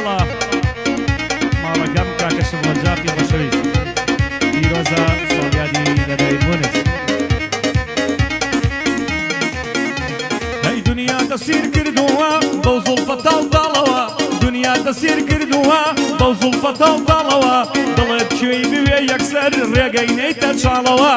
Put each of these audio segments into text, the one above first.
الله ماڵەکەم کاکە شەمەنجافی خۆشەویست پیرۆزە ساڵیادی لەدایک بوونت هەی دنیا دەسیر کردووە بەو زوڵفە تاڵتاڵەوە دنیا دەسیر کردووە بەو زوڵفە تاڵتاڵەوە دڵت کوێی بوێ یەکسەر ڕێگەی نەیتە چاڵەوە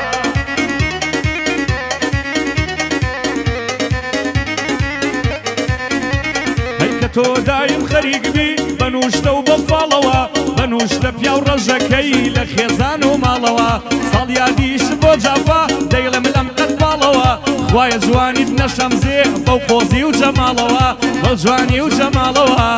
تۆ دایم خەریک بی بەنوشتە و بەفاڵەوە بەنوشتە پیا و ڕەژەکەی لە خێزان و ماڵەوە ساڵیادیش بۆ جافا دەیڵم لەم قەت باڵەوە خوایە جوانیت نەشەمزێ بەو قۆزی و جەماڵەوە بەو جوانی و جەماڵەوە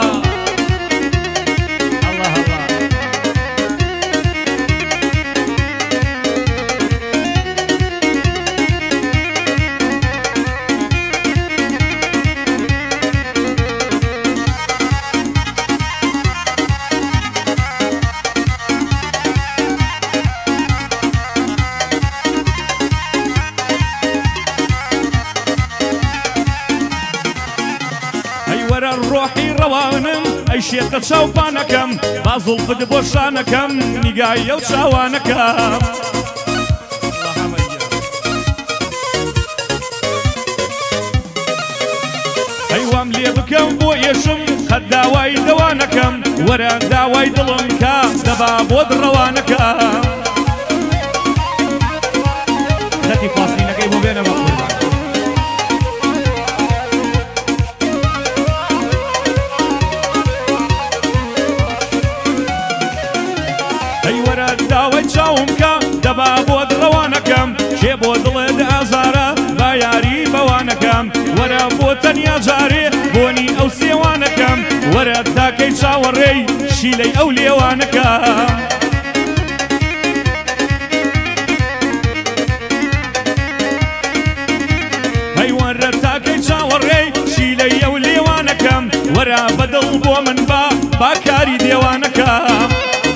ڕۆحی ڕەوانم ئەی شێتە چاوپانەکەم با زوڵفت بۆ شانەکەم نیگایە و چاوانەکەم ئەی وام لێ بکەم بۆ ئێشم قەت داوای دەوانەکەم وەرە داوای دڵم کە دەبا بۆ دڕەوانەکەم خەتی فاسینەکەی بۆ بێنە بە قوربان داوای چاوم کە دەبا بۆ دڕەوانەکەم کێ بۆ دڵێت ئازارە با یاری بەوانەکەم وەرە بۆ تەنیا جارێ بۆنی ئەو سێوانەکەم وەرە تاکەی چاوەڕێی شیلەی ئەو لێوانەکەم هەی وەرە تاکەی چاوەڕێی شیلەی ئەو لێوانەکەم وەرە بەدڵ بۆ من با کاری دێوانەکەم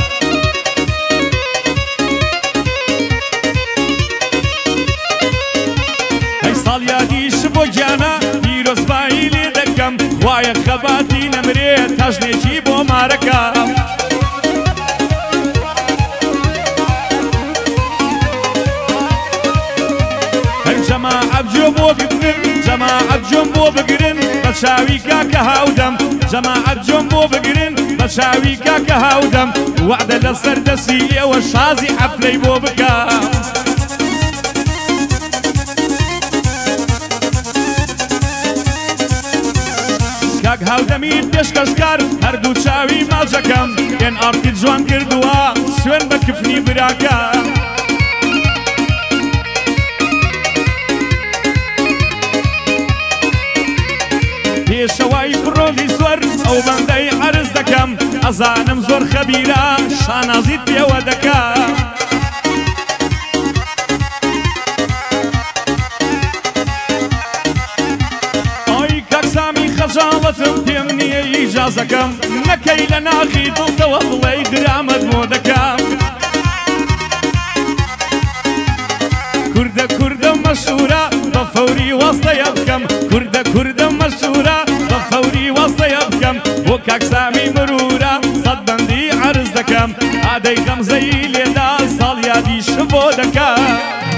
ساڵیادیش بۆ گیانە پیرۆزبایی لێ دەکەم خوایە خەباتی نەمرێت تەژنێکی بۆ مارەکەم هەی جەماعەت گوێ بۆ بگرن جەماعەت گوێم بۆ بگرن بە چاوی کاکە هاودەم جەماعەت گوێم بۆ بگرن بە چاوی کاکە هاودەم وعدە لەسەر دەستی ئێوە شازی حەفلەی بۆ بکەم کاک هاودەمیت پێشکەشکار هەردوو چاوی ماچەکەم ئێن ئارتیت جوان کردووە سوێن بە کفنی براکە پێشەوای پڕۆلی زۆر ئەو بەندەی عەرز دەکەم ئەزانم زۆر خەبیرە شانازیت پێوە دەکەم خەجاڵەتم پێم نییە ئیجازەکەم نەکەی لە ناخی دڵتەوە بڵێ درامەت بۆ دەکەم کوردە کوردە مەشهورە بە فەوری وەستەیە بکەم کوردە کوردە مەشهورە بە فەوری وەستەیە بکەم بۆ کاکسامی مرورە سەد بەندی عەرز دەکەم ئادەی غەمزەی لێدا ساڵیادیش بۆ دەکەم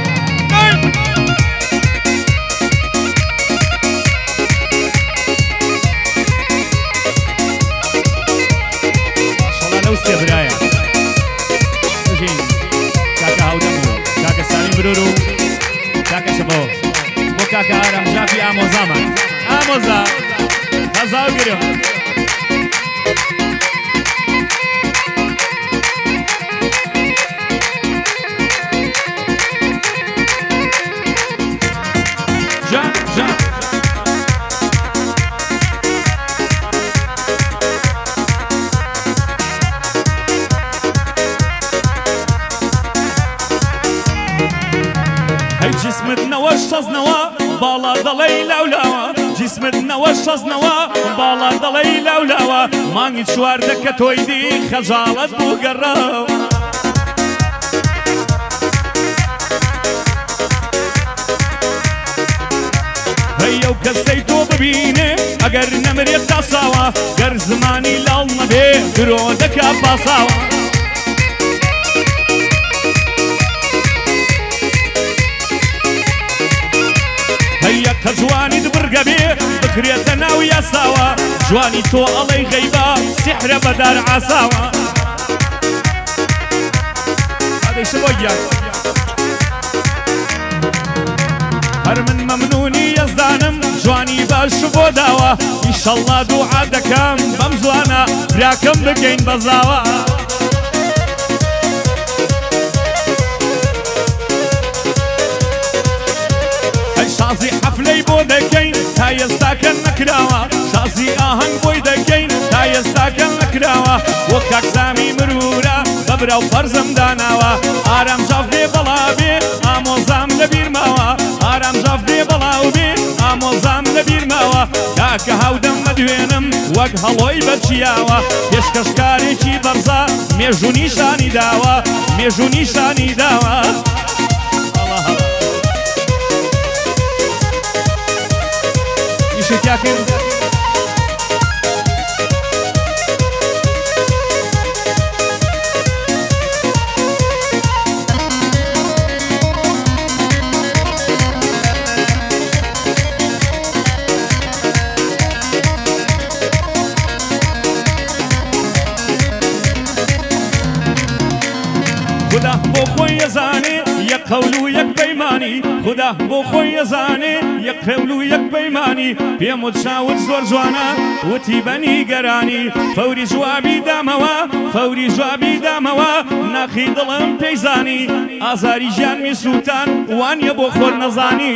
برایە بژین کاکە هاودەم و کاکە سامی برور و کاکە شەبۆ بۆ کاکە ئارام ژافی ئامۆزامان ئامۆزا هەزاو گرم جان جان جسمت نەوە شەزنەوە باڵا دەڵێی لاولاوە جسمت نەوە شەزنەوە باڵا دەڵێی لاولاوە مانگی چواردە کە تۆی دی خەجاڵەت بوو گەڕاو هەیە و کەسەی تۆ ببینێ ئەگەر نەمرێت تاساوە گەر زمانی لاڵ درۆ دەکا پاساوە هەیە کە جوانیت بڕگە بێ بکرێتە ناو یاساوە جوانی تۆ ئەڵەی غەیبە سیحرە بەدار عاساوە ئادەیشە بۆ گیان هەر من مەمنونی یەزدانم جوانی باش بۆ داوە ئیشەڵڵا دوعا دەکەم بەم زوانە براکەم بگەین بەزاوە شازی حەفلەی بۆ دەکەین تا ئێستاکە نەکراوە شازی ئاهەنگ بۆی دەکەین تا ئێستاکە نەکراوە وە کاکسامی مرورە بە برا و فەرزم داناوە ئارام جافێ بەڵاو بێ ئامۆزام لەبیر ماوە ئارام جافێ بەڵاو بێ ئامۆزام لەبیر ماوە کاکە هاودەم مەدوێنم وەک هەڵۆی بەچیاوە پێشکەشکارێکی بەرزە مێژوو نیشانی داوە مێژوو نیشانی داوە شتیاکن خدا بۆ خۆی ئەزانێ یەک قەول و یەک پەیمانی خدا بۆ خۆی ئەزانێ یەک قەول و یەک پەیمانی پێم وت شاوت زۆر جوانە وتی بەنی گەرانی فەوری جوابی دامەوە فەوری جوابی دامەوە ناخی دڵم پەیزانی ئازاری ژیانمی سووتان وانیە بۆ خۆر نەزانی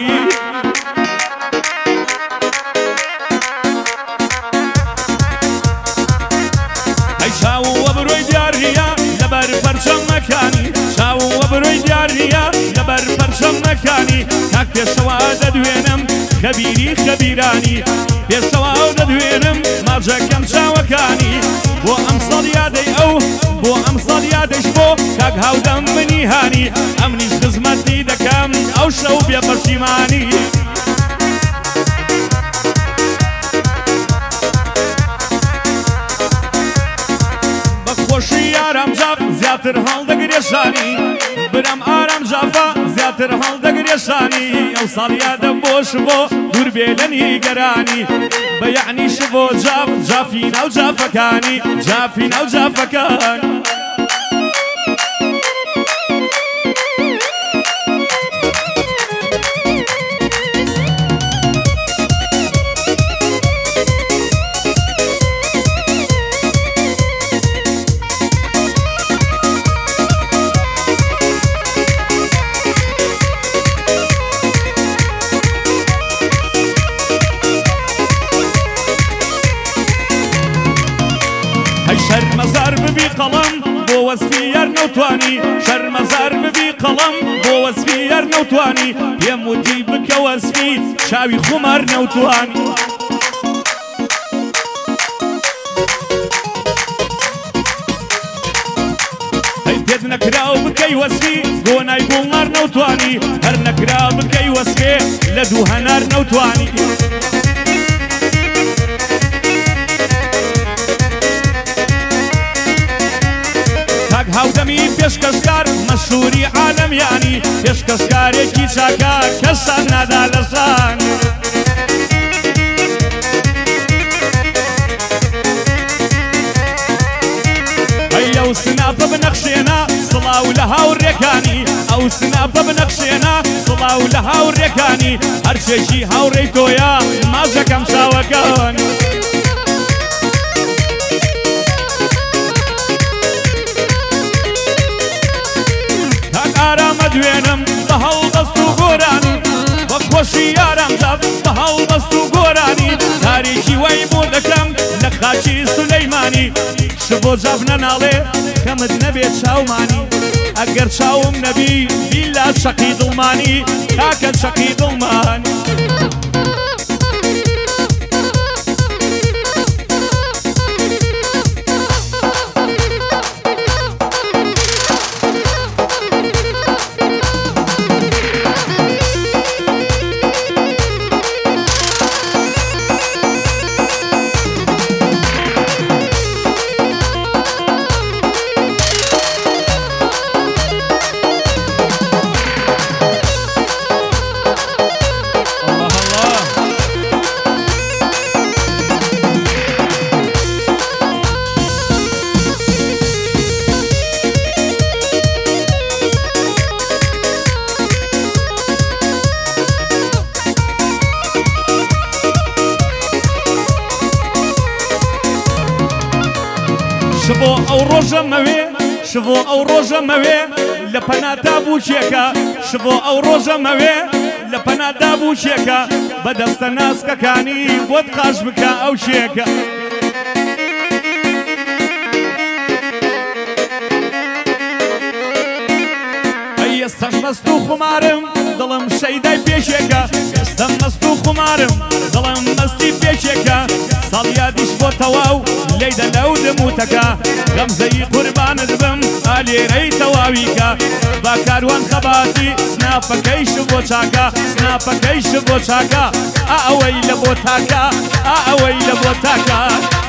ئەی چاوە بڕۆی دیارڕیە لەبەر پەرچەمەکانی چاوە بڕۆی دیارڕیە لەبەر پەرچەمەکانی کاک پێشەوە دەدوێنم خەبیری خەبیرانی پێشەوە دەدوێنم ماجەکەم چاوەکانی بۆ ئەمسەڵ یادەی ئەو بۆ ئەمسەڵ یادەش بۆ کاک هاودەم منی هانی ئەمنیش خزمەتی دەکەم ئەو شەو بێ پەشیمانی بەخۆشی ئارام جاف زیاتر هەڵدەگرێشانی برم ئارام جافا زیاتر هەڵدەگرێشانی ئەو ساڵ یادە بۆش بۆ دوور بێ لە نیگەرانی بە یعنیش بۆ جاف جافی ناو جافەکانی جافی ناو جافەکانی شەرمەزار ببی قەڵەم بۆ وەسفی یار نەوتوانی شەرمەزار ببی قەڵەم بۆ وەسفی یار نەوتوانی پێم وتی بکە وەسفی چاوی خومار نەوتوانی هەی پێت نەکراو بکەی وەسفی بۆ نای بوڵنار نەوتوانی هەر نەکرا بکەی وەسفێ لە دوو هەنار نەوتوانی هاودەمی پێشکەشکار مەشهوری عالەمیانی پێشکەشکارێکی چاکە کەسان نادا لەشان ئەو سناپە بنەخشێنە سڵاو لە هاوڕێکانی ئەو سناپە بنەخشێنە سڵاو لە هاوڕێکانی هەرچێکی هاوڕێی تۆیە ماژەکەم چاوەکانی دوێنم بە هەڵبەست و گۆرانی بە خۆشی یارم جاف بە هەڵبەست و گۆرانی تاریکی وای بۆ دەکەم لە خاچی سولەیمانی ش بۆ جاف نەناڵێ کەمت نەبێت چاومانی ئەگەر چاوم نەبی بیلا شەقی دڵمانی کاکە شەقی دڵمانی شبۆ ئەو ڕۆژە مەوێ شبۆ ئەو ڕۆژە مەوێ لە پەنادا بووچێکە شبۆ ئەو ڕۆژە مەوێ لە پەنادا بووچێکە بەدەستە ناسکەکانی بۆت قاش بکە ئەو شێکە ئێستەش مەست و خومارم دڵم شەیدای پێشێکە ئێستا مەست و خومارم دڵم مەستی پێشێکە ساڵ یادیش بۆ تەواو لێیدە لەو دموتەکە غەمزەی قوربانت بم ئالێرەی تەواویکە با کاروان خەباتی سناپەکەیش بۆ چاکە سناپەکەیش بۆ چاکە ئەوەی لە بۆ تاکە ئەوەی لە بۆ تاکە